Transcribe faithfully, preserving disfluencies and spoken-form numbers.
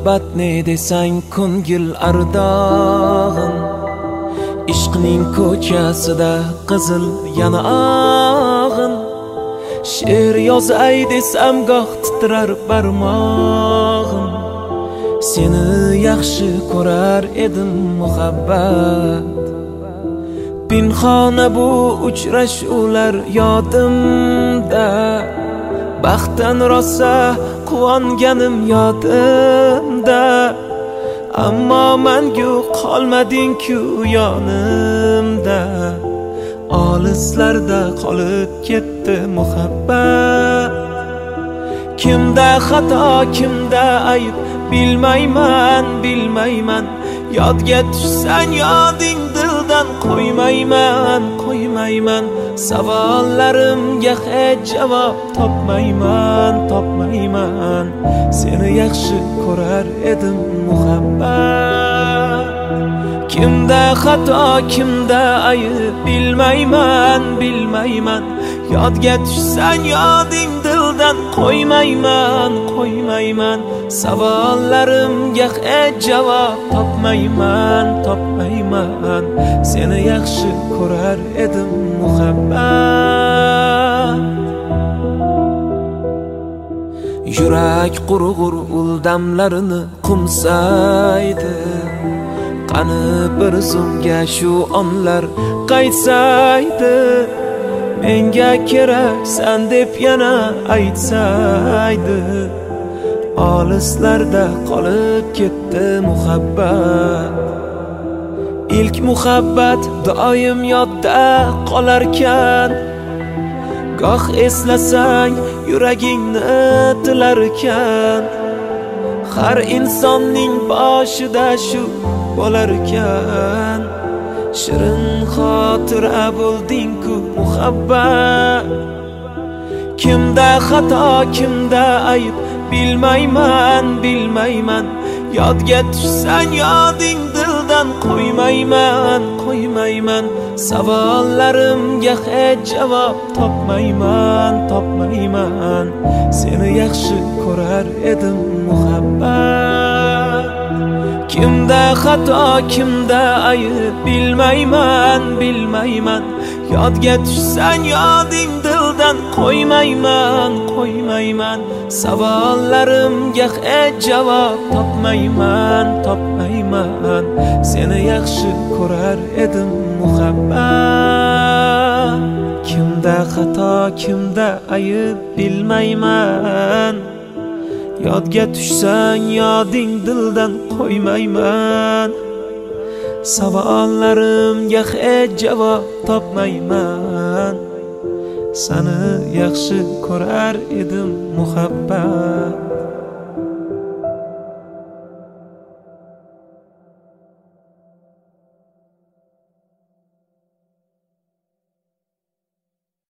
muhabbat ne desang ko'ngil ardog'in, ishqning ko'chasida qizil yanog'in. She'r yozay desam goh titrar barmog'im, seni yaxshi ko'rar edim muhabbat. Pinhona bu uchrashuvlar yodimda, baxtdan rosa quvonganim yodimda. Ammo mangu qolmading-ku yonimda, olislarda qolib ketdi muhabbat. Kimda xato, kimda ayb bilmayman, bilmayman. Yodga tushsang yoding dildan qo'ymayman, qo'ymayman. Savollarimga hech javob topmayman, topmayman. Seni yaxshi ko'rar edim muhabbat. Kimda xato, kimda ayb bilmayman, bilmayman. Yodga tushsang yoding dildan qo'ymayman, qo'ymayman. Savollarimga hech javob topmayman, topmayman. Seni yaxshi ko'rar edim muhabbat. Yurak qurg'ur uldamlarini qumsaydi, qani bir zumga shu onlar qaytsaydi. Menga keraksan deb yana aytsaydi, olislarda qolib ketdi muhabbat. İlk muhabbat doim yodda qolarkan, goh eslasang yuragingni tilarkan. Har insonning boshida shu bo'larkan, shirin xotira bo'lding-ku muhabbat. Kimda xato, kimda ayb bilmayman, bilmayman. Yodga tushsang yoding dildan qo'ymayman, qo'ymayman. Savollarimga hech javob topmayman, topmayman. Seni yaxshi ko'rar edim muhabbat. Kimda xato, kimda ayb bilmayman, bilmayman. Yodga tushsang yoding dildan qo'ymayman, qo'ymayman. Savollarimga hech javob topmayman, topmayman. Seni yaxshi ko'rar edim muhabbat. Kimda xato, kimda ayb bilmayman. Yodga tushsang yoding dildan qo'ymayman. Savollarimga hech javob topmayman. Seni yaxshi ko'rar edim muhabbat.